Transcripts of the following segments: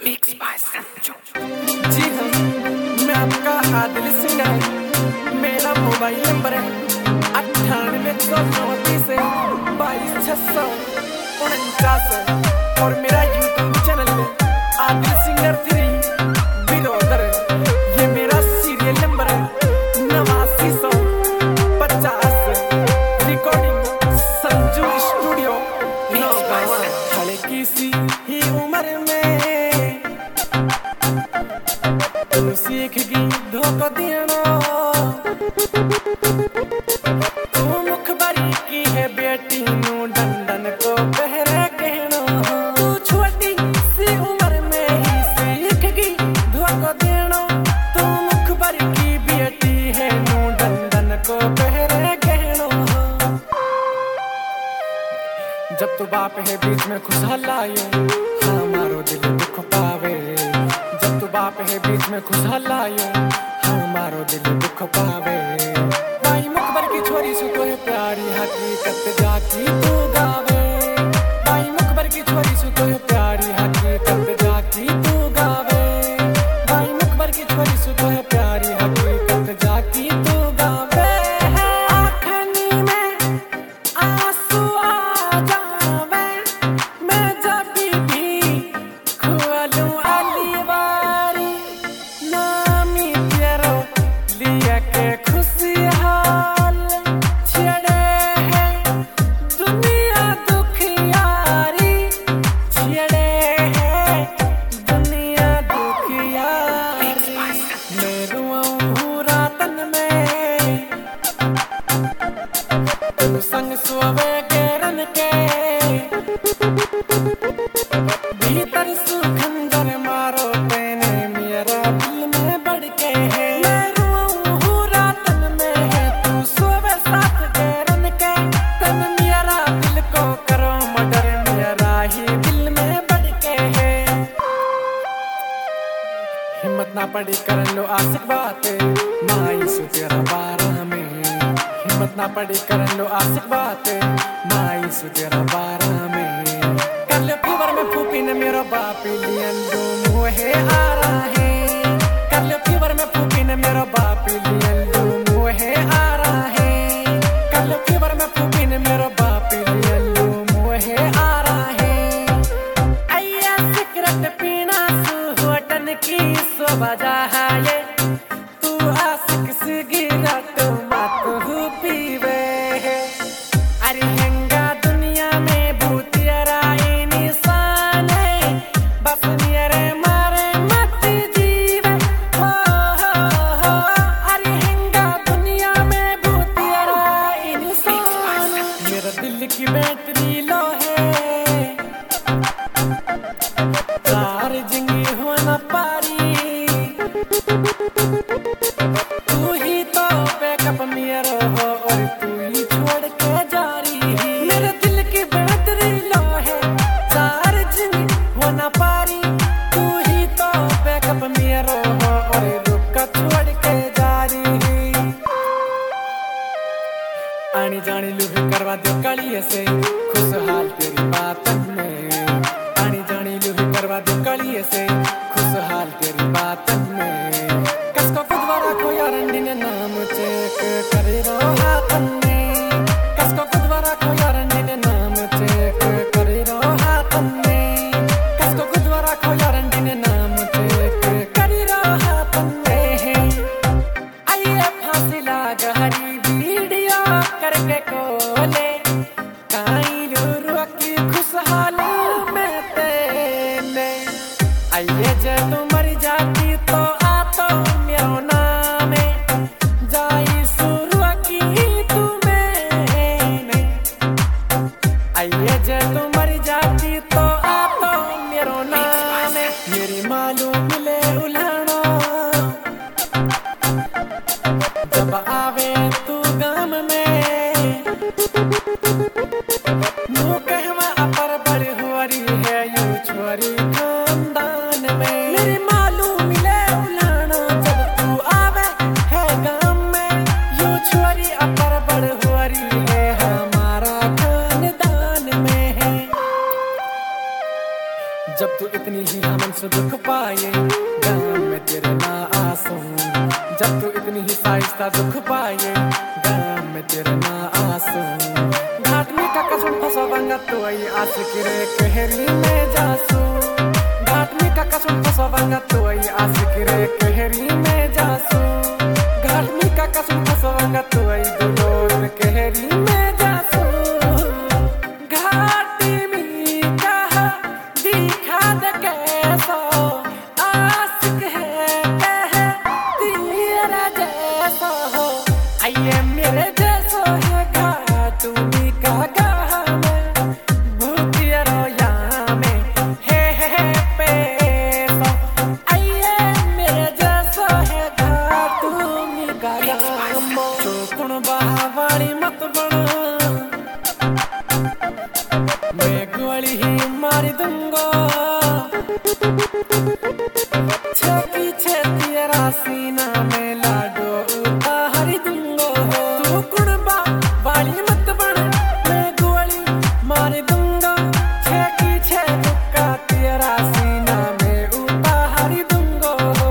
Mix by Sanju. जी हाँ, मैं आपका आदिल सिंगर। मेरा मोबाइल नंबर है 98 134 22 649 और मेरा यूट्यूब चैनल है आदिल सिंगर 3 बिलोदर। ये मेरा सीरियल नंबर है 8950। Recording Sanju studio Naugawa. हल्की सी ही उम्र में तू सीखगी धोखा देना। तू मुखबरी की है बेटी नू डंडन को बहरे कहना। तू छोटी सी उम्र में ही सीखगी धोखा देना। तू मुखबरी की बेटी है नू डंडन को बहरे कहना। जब तू बाप है बीच में खुशहाल आयो हमारो दिल दुख पावे। जब तू बाप है बीच में खुशहाल आयो हमारो दिल दुख पावे। भाई मुखबर की छोरी से तो है प्यारी हकीकत जाकी तू गावे। भाई मुखबर की छोरी से तो है प्यारी हकीकत जाकी तू गावे। भाई मुखबर की छोरी से तो है प्यारी हकीकत जाकी तू गावे। आँखनी में आंसू आ जावे मैं जब भी खोलूं अलीवारी। नामी तेरो लिया के खुशहाल छेड़े है दुनिया दुखियारी। छेड़े है दुनिया दुखियारी। मैं रुआऊं रातन में तू संग सोवे गेरन के। भीतर सु खंजर मारो तेने मेरा दिल में बढ़ के है। मैं रुआऊं रातन में है तू सोवे साथ गेरन के। तन मेरा दिल को करो मर्डर मेरा ही दिल में बढ़ के है। हिम्मत ना पड़ी कर लो आशिक बातें माई सु तेरा बारह में। हिम्मत ना पड़ी कर लो आशिक बातें माई सु तेरा बारह में। कर लो फीवर में फूफी ने मेरा बाप लियन दो मुहे आ रहा है। कर लो फीवर में फूफी ने मेरा बाप लियन दो मुहे आ रहा है। कर लो फीवर में फूफी ने मेरा बाप लियन दो मुहे आ रहा है। अय्या सिगरेट पीना सु होटन की सो बजा है ये। तू आशिक सिगरेट मत हु पीवे है। अरे हंगा दुनिया में भूतियरा इंसान है। बस मेरे मारे मत जीवे हो हो हो। अरे हंगा दुनिया में भूतियरा इंसान। मेरा दिल की बैटरी लो है चार्जिंग होना पारी। तू ही तो बैकअप मेरा हो और तू ही छोड़ के जा रही। मेरे दिल की बैटरी लो है चार्जिंग होना पारी। तू ही तो बैकअप मेरा हो और रुक छोड़ के जा रही। आनी जानी लूहे करवा दो कलिए से खुशहाल तेरी बातन में। आनी जानी लूहे करवा दो कलिए से खुशहाल तेरी बातन में। कसको खुदवा रखो यार ने नाम चेक करे रो हाथन में। कसको खुदवा रखो यार ने नाम चेक करे रो हाथन में। कसको खुदवा रखो यार ने नाम चेक करे रो हाथन में। आइए फांसी लाग हरी वीडियो करके कोले काई रू की खुशहाल में तेने। आइए जे तू मर जाती तो आ तो मेरो नाम है। जाई शुरू की तुम्हें। आइए जे तू मर जाती तो आ तो मेरो नाम है। मेरी मालूम मिले उलानो जब आवे तू गाम में। नू कहवा अपर बड़ हुआरी है यू छोरी खानदान में। मेरी मालूम मिले उलानो जब तू आवे है गाम में। यू छोरी अपर बड़ हुआरी है हमारा खानदान में है। जब तू इतनी ही हमन से दुख पाए गम में तेरे ना आंसू, जब तू इतनी ही साइस्ता दुख पाए गम में तेरे ना आंसू। घाट में का कसम फसवांगा तो आई आस रे कहरी में जासू, घाट में का कसम फसवांगा तो आई आस रे कहरी में जासू, घाट में का कसम फसवांगा तो आई दुलोर कहरी में जासू। घाटी में कहा दिखा दे कैसा आशिक है कह तेरा जैसा हो, आइए मेरे जैसा है घाट में का कहा मैं भूतिया रोया में है पैसा, आइए मेरे जैसा है घाट में का कहा चोकुण बहावाड़ी मत बना, मैं गोली ही मार दूंगा छेकी छेती रासीना में लाडो उतार दूंगा। तू कुड़बा वाली मत बन, मैं गोली मार दूंगा छेकी छेका तेरा सीना में उतार दूंगा।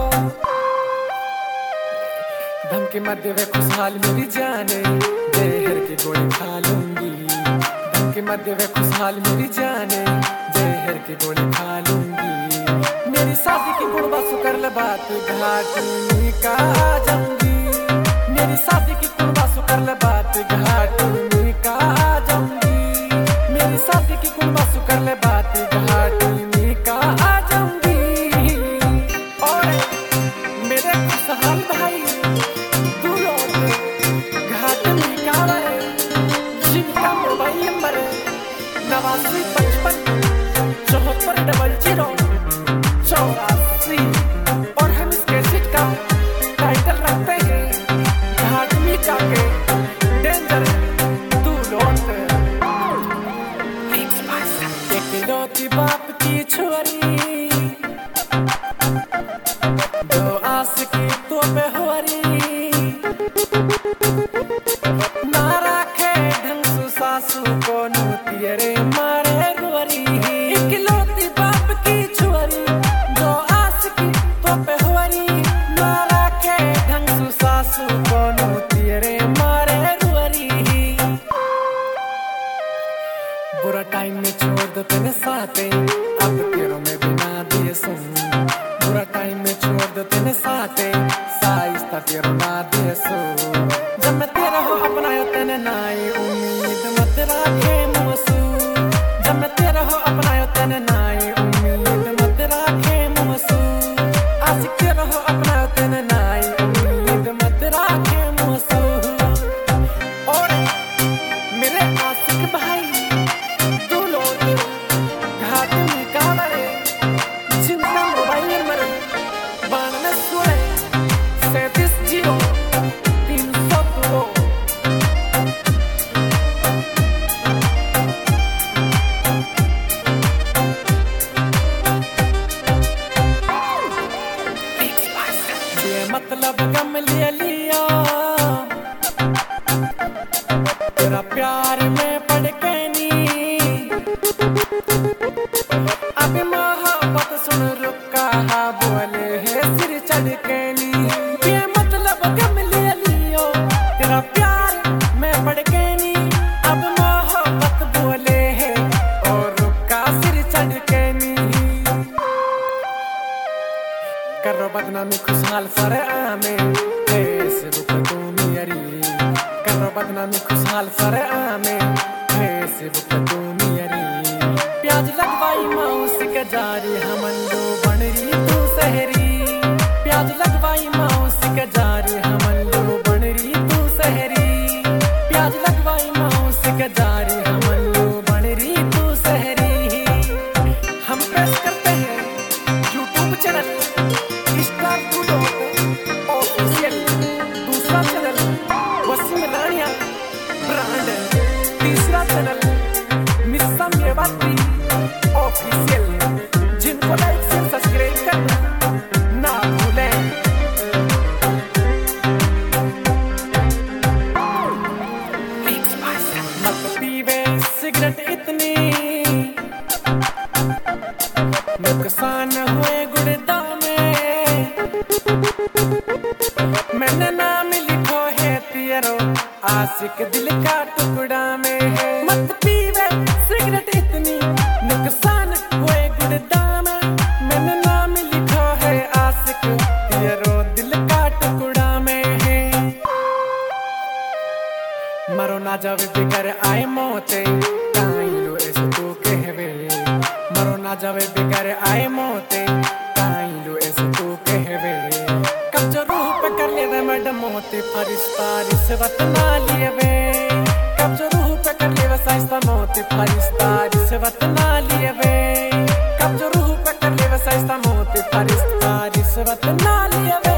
धमकी मत देवे खुशहाल मेरी जाने, जहर की गोली खा लूंगी, धमकी मत देवे खुशहाल मेरी जाने, जहर की गोली खा लूंगी। मेरी शादी की गुड़बा सुकर ले बात घाट में का जाऊंगी, मेरी शादी की गुड़बा सुकर ले बात घाट में का जाऊंगी, मेरी शादी की गुड़बा सुकर ले बात घाट में का जाऊंगी। और मेरे खुशहाल भाई तू लोग घाट में का रहे, जिनका मोबाइल नंबर 8955 7400 84 और हम इस कैसेट का टाइटल रखते हैं घाट में जाके डेंजर तू लौट। इकलौती बाप की छोरी दो आस की तो बेहोरी, ना राखे ढंग सु सासू को नूती रे मारे रोरी। इकलौती बाप की छोरी दो आस की तो बेहोरी, ना राखे ढंग सु सासू को नूती रे मारे रोरी। बुरा टाइम में छोड़ दो तेने साथे, अब तेरों में बिना दिए सुन, बुरा टाइम में छोड़ दो तेने साथे, साइस्ता तेरो ना दिए सो। जब मैं तेरा हो अपनायो तेने नाई उम्मीद मत राखे मुसू, जब मैं तेरा हो अपनायो तेने नाई उम्मीद मत राखे मुसू, आशिक तेरा हो अपनायो तेने नाई उम्मीद मत राखे मुसू। और मेरे आशिक भाई तू लोग घाट में का रहे, जिनका मोबाइल नंबर 9216 370302। मतलब गम ले लिया तेरा प्यार में पड़ के नी, अभी मोहब्बत सुन रुका बोले है सिर चढ़ के नी। ये मतलब गम ले लियो तेरा प्यार में पड़ के नी, अब मोहब्बत बोले है और रुका सिर चढ़ के नी। करो बदनामी खुशहाल सर आमे फेसबुक तू मियरी, करो बदनामी खुशहाल सर आमे फेसबुक तू मियरी। प्याज लगवाई माउस के जारी हमंडो बनरी तू सहरी, प्याज लगवाई माउस के जारी हमंडो बनरी तू सहरी, प्याज लगवाई माउस के जारी हमंडो बनरी तू सहरी। हम प्रेस करते हैं यूट्यूब चैनल स्टार ऑफिशियल, दूसरा चैनल वसीम रानिया ब्रांड, तीसरा चैनल मिस्सा मेवाती ऑफिशियल। जिनको लाइक से सब्सक्राइब करना ना भूलें। मत पीवे सिगरेट इतनी, नुकसान हुए गुड़दा में। मैंने नाम लिखो है तेरो आशिक दिल का टुकड़ा में है। मत पीवे सिगरेट इतनी नुकसान हुए गुड़दा में। मैंने नाम लिखो है आशिक तेरो दिल का टुकड़ा में है। मरो ना जावे बिगर आए मोते काई लो ऐसे तू कहवे। मरो ना जावे बिगर आए मोते काई लो ऐसे तू कहवे। कब जो रूह पे कर लेवे मैडम मोते फरिश्ता रिश्वत ना लिएवे। कब जो रूह पे कर लेवे साइस्ता मोते फरिश्ता रिश्वत ना लिएवे। कब जो रूह पे कर लेवे साइस्ता मोते फरिश्ता रिश्वत ना लिएवे।